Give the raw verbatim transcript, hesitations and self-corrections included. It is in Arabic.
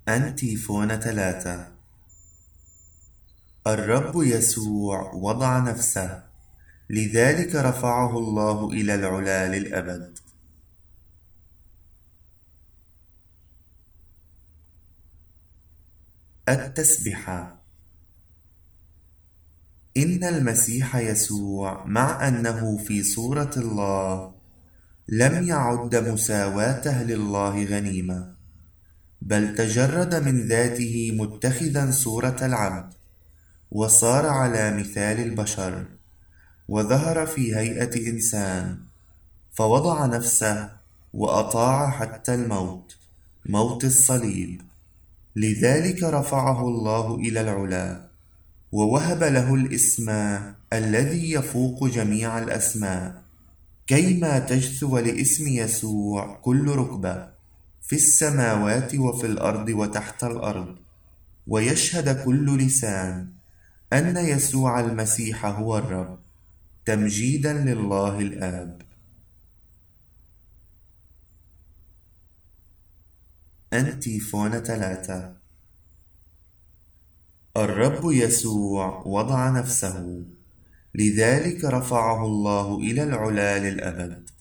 أنتيفون ثلاثة. الرب يسوع وضع نفسه، لذلك رفعه الله إلى العلا للأبد. التسبحة. إن المسيح يسوع مع أنه في صورة الله لم يعد مساواته لله غنيمة، بل تجرد من ذاته متخذا صورة العبد، وصار على مثال البشر، وظهر في هيئة إنسان، فوضع نفسه وأطاع حتى الموت، موت الصليب. لذلك رفعه الله إلى العلا، ووهب له الاسم الذي يفوق جميع الأسماء، كيما تجثو لاسم يسوع كل ركبة في السماوات وفي الأرض وتحت الأرض، ويشهد كل لسان أن يسوع المسيح هو الرب، تمجيدا لله الآب. أنتيفون ثلاثة. الرب يسوع وضع نفسه، لذلك رفعه الله إلى العلا للأبد.